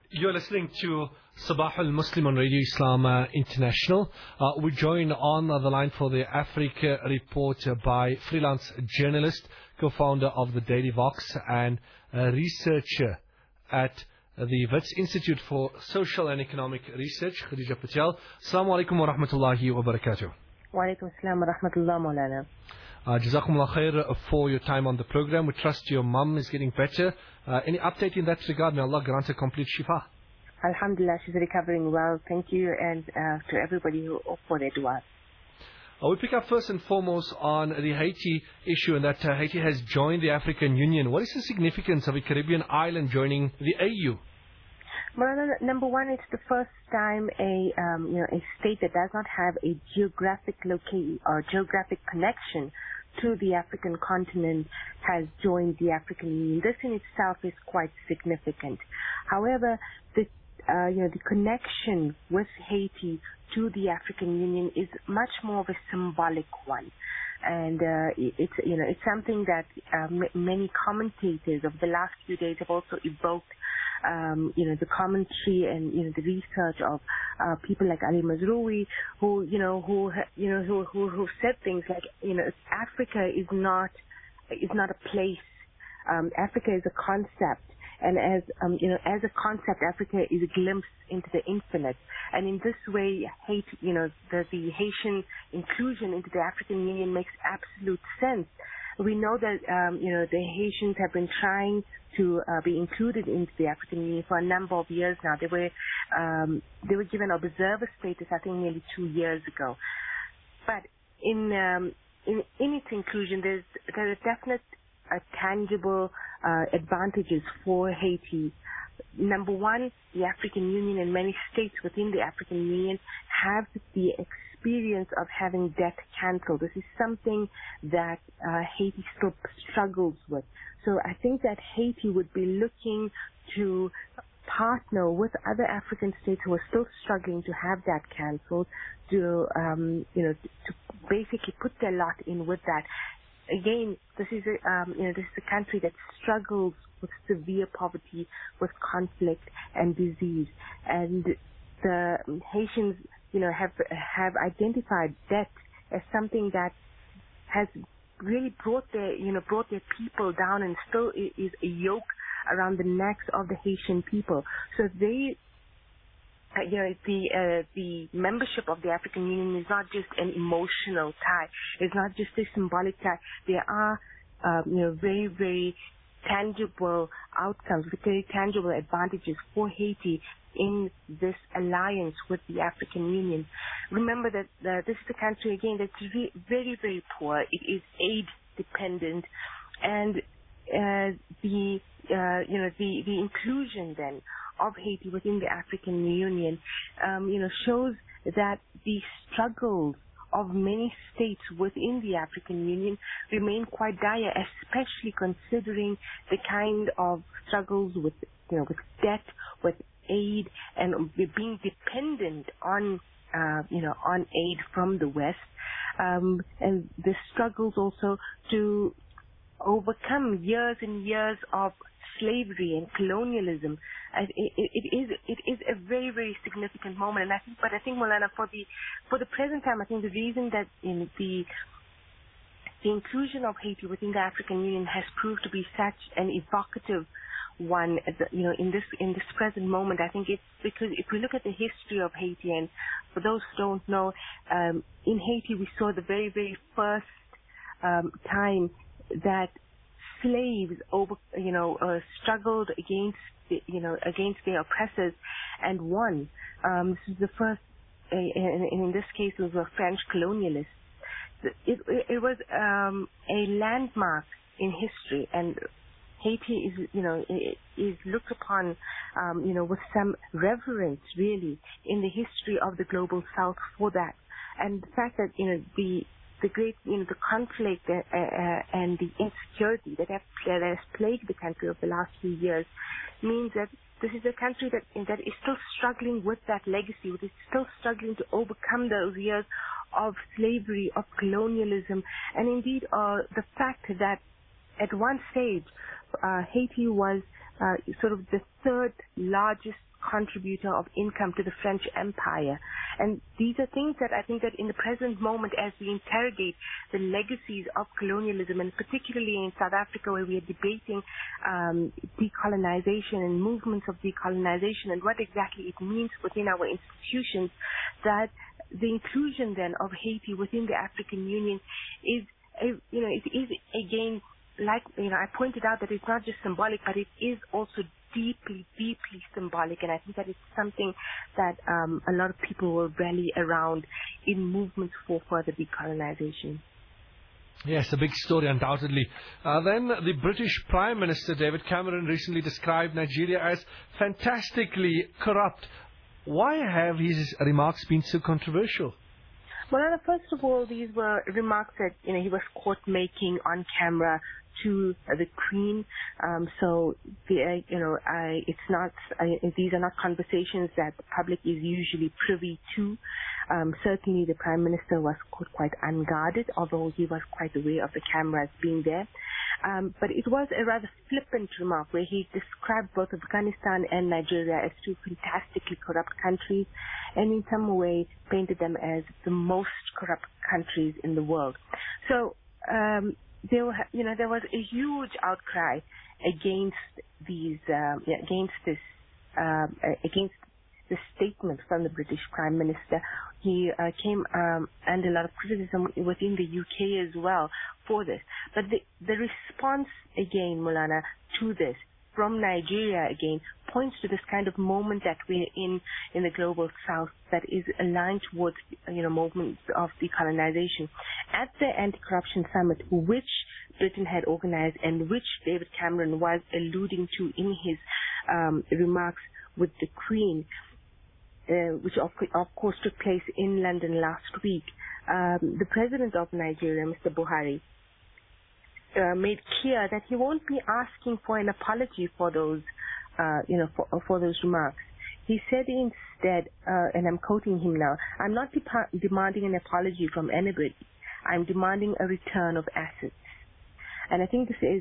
You're listening to Sabah al-Muslim on Radio Islam International. We join on the line for the Africa Report by freelance journalist, co-founder of the Daily Vox and researcher at the Wits Institute for Social and Economic Research, Khadija Patel. Assalamu alaikum wa rahmatullahi wa barakatuh. Wa alaikum assalam wa rahmatullah maulana. Jazakumullah khair for your time on the program. We trust your mum is getting better. Any update in that regard? May Allah grant a complete shifa. Alhamdulillah, she's recovering well. Thank you, and to everybody who for their dua. We pick up first and foremost on the Haiti issue, and that Haiti has joined the African Union. What is the significance of a Caribbean island joining the AU? Well, number one, it's the first time a state that does not have a geographic geographic connection to the African continent has joined the African Union. This in itself is quite significant. However, the connection with Haiti to the African Union is much more of a symbolic one, and it's something that many commentators of the last few days have also evoked. The commentary and the research of people like Ali Mazrui, who said things like Africa is not a place. Africa is a concept, and as a concept, Africa is a glimpse into the infinite. And in this way, the Haitian inclusion into the African Union makes absolute sense. We know that the Haitians have been trying to be included into the African Union for a number of years now. They were given observer status, I think, nearly 2 years ago. But in its inclusion, there are definite tangible advantages for Haiti. Number one, the African Union and many states within the African Union have the experience of having debt cancelled. This is something that Haiti still struggles with. So I think that Haiti would be looking to partner with other African states who are still struggling to have that cancelled, to basically put their lot in with that. Again, this is a country that struggles with severe poverty, with conflict and disease, and the Haitians, have identified debt as something that has really brought their people down, and still is a yoke around the necks of the Haitian people. So they, the membership of the African Union is not just an emotional tie. It's not just a symbolic tie. There are, very, very tangible outcomes, very tangible advantages for Haiti in this alliance with the African Union. Remember that this is a country, again, that's very, very poor. It is aid dependent, and the inclusion then of Haiti within the African Union, shows that the struggles of many states within the African Union remain quite dire, especially considering the kind of struggles with debt, with aid, and being dependent on aid from the West, and the struggles also to overcome years and years of slavery and colonialism. It is a very, very significant moment, and I think Maulana, for the present time, I think the reason that the inclusion of Haiti within the African Union has proved to be such an evocative one, in this present moment, I think it's because if we look at the history of Haiti, and for those who don't know, in Haiti we saw the very, very first time that slaves struggled against their oppressors and won. This is the first, in this case, it was French colonialists. It was a landmark in history, and Haiti is looked upon, with some reverence, really, in the history of the global South for that. And the fact that the great the conflict and the insecurity that has plagued the country over the last few years means that this is a country that is still struggling with that legacy, which is still struggling to overcome those years of slavery, of colonialism, and indeed the fact that at one stage Haiti was sort of the third largest contributor of income to the French Empire. And these are things that I think that in the present moment, as we interrogate the legacies of colonialism, and particularly in South Africa where we are debating decolonization and movements of decolonization and what exactly it means within our institutions, that the inclusion then of Haiti within the African Union is, it is again, like, I pointed out that it's not just symbolic, but it is also deeply, deeply symbolic, and I think that it's something that a lot of people will rally around in movements for further decolonization. Yes, a big story, undoubtedly. Then the British Prime Minister, David Cameron, recently described Nigeria as fantastically corrupt. Why have his remarks been so controversial? Well, first of all, these were remarks that he was caught making on camera to the Queen. So it's not. These are not conversations that the public is usually privy to. Certainly, the Prime Minister was caught quite unguarded, although he was quite aware of the cameras being there. But it was a rather flippant remark where he described both Afghanistan and Nigeria as two fantastically corrupt countries, and in some way painted them as the most corrupt countries in the world. So there was a huge outcry against these, against the statement from the British Prime Minister. He came under a lot of criticism within the UK as well for this. But the response again, Maulana, to this from Nigeria again points to this kind of moment that we're in the global south that is aligned towards movements of decolonization. At the Anti-Corruption Summit, which Britain had organized and which David Cameron was alluding to in his remarks with the Queen, which of course took place in London last week, the President of Nigeria, Mr. Buhari, made clear that he won't be asking for an apology for those, for those remarks. He said instead, and I'm quoting him now, "I'm not demanding an apology from anybody. I'm demanding a return of assets." And I think this is,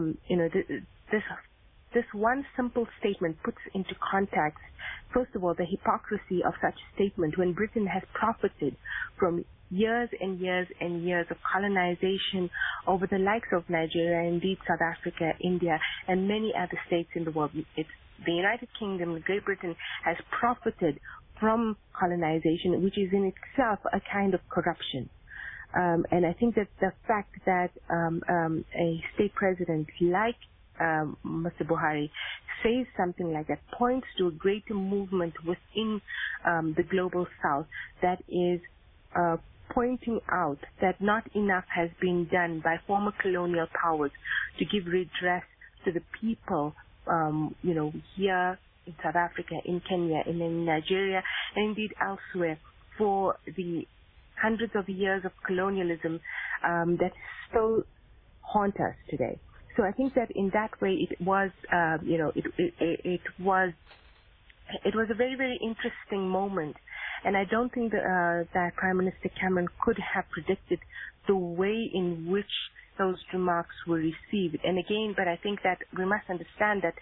this one simple statement puts into context, first of all, the hypocrisy of such a statement when Britain has profited from years and years and years of colonization over the likes of Nigeria, indeed South Africa, India, and many other states in the world. It's the United Kingdom, Great Britain, has profited from colonization, which is in itself a kind of corruption. And I think that the fact that a state president like Mr. Buhari says something like that points to a greater movement within the global south that is pointing out that not enough has been done by former colonial powers to give redress to the people, here in South Africa, in Kenya, and in Nigeria, and indeed elsewhere, for the hundreds of years of colonialism that still haunt us today. So I think that in that way it was, it was a very, very interesting moment. And I don't think that Prime Minister Cameron could have predicted the way in which those remarks were received. And again, but I think that we must understand that,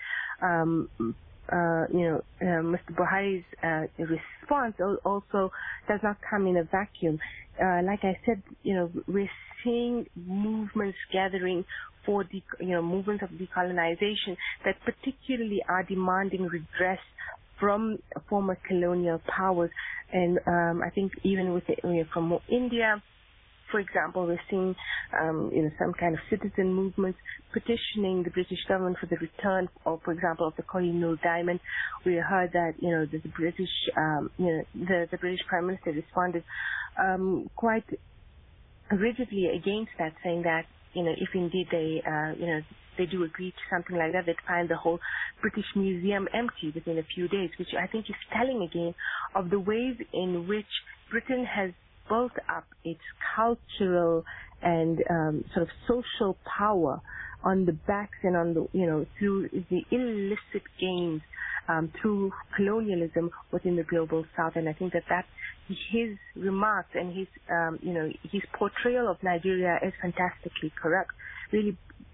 Mr. Buhari's response also does not come in a vacuum. Like I said, we're seeing movements gathering for movements of decolonization that particularly are demanding redress from former colonial powers. And I think even with from India, for example, we're seeing some kind of citizen movements petitioning the British government for the return of, for example, of the Kohinoor diamond. We heard that the British the British Prime Minister responded quite rigidly against that, saying that if indeed they do agree to something like that, they'd find the whole British Museum empty within a few days, which I think is telling again of the ways in which Britain has built up its cultural and sort of social power on the backs and on the through the illicit gains through colonialism within the global south. And I think that his remarks and his his portrayal of Nigeria as fantastically corrupt really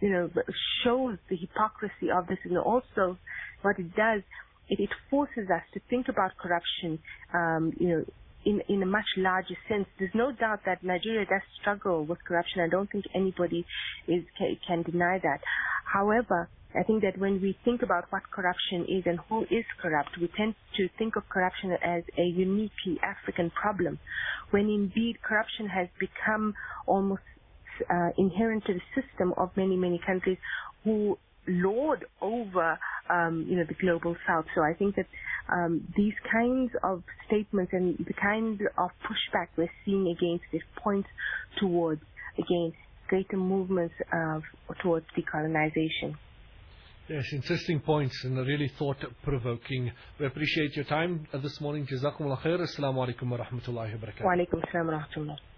shows the hypocrisy of this, and also what it does, it forces us to think about corruption, in a much larger sense. There's no doubt that Nigeria does struggle with corruption. I don't think anybody can deny that. However, I think that when we think about what corruption is and who is corrupt, we tend to think of corruption as a uniquely African problem, when indeed corruption has become almost inherent to the system of many, many countries who lord over, the global south. So I think that these kinds of statements and the kind of pushback we're seeing against this points towards, again, greater movements towards decolonization. Yes, interesting points and really thought-provoking. We appreciate your time this morning. Jazakumullah khair. Assalamu alaikum wa rahmatullahi wa barakatuh. Wa alaikum assalam wa rahmatullah.